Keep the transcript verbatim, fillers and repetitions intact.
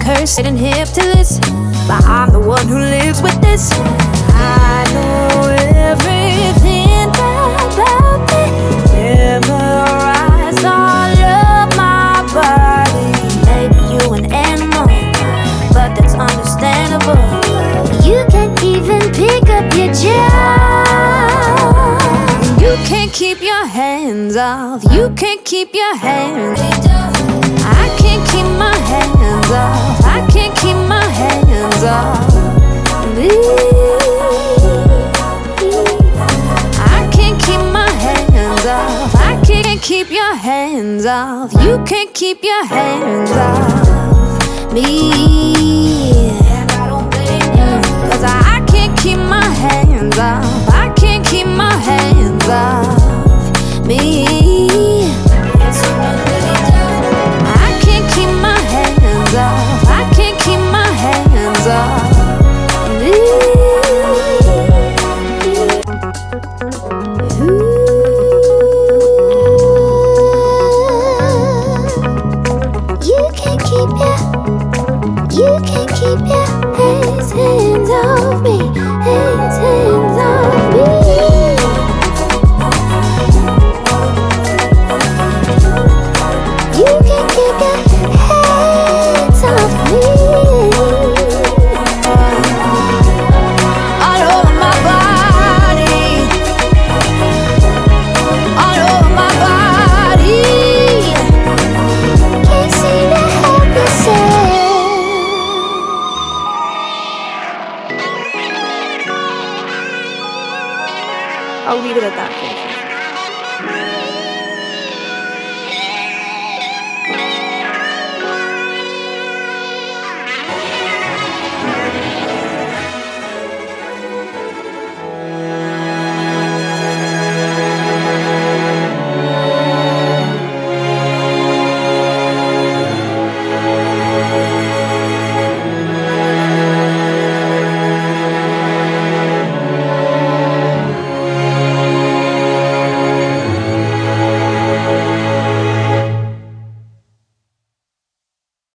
cursed and hip to this, but I'm the one who lives with this. I know everything about me, memorized all of my body. Maybe you an animal, but that's understandable. You can't even pick up your job. You can't keep your hands off. You can't keep your hands. I can't keep my hands off. I can't keep my hands off. I can't keep my hands off. I can't keep your hands off. You can't keep your hands off me. Cause I can't keep my hands off. I can't keep my hands off me. I can't keep my hands off. I can't keep my hands off me. You can't keep your, you can't keep your hands, hands off me, hands, hands off me. You can't keep your hands off me. All over my body, all over my body. Can't seem to help yourself. I'll leave it at that.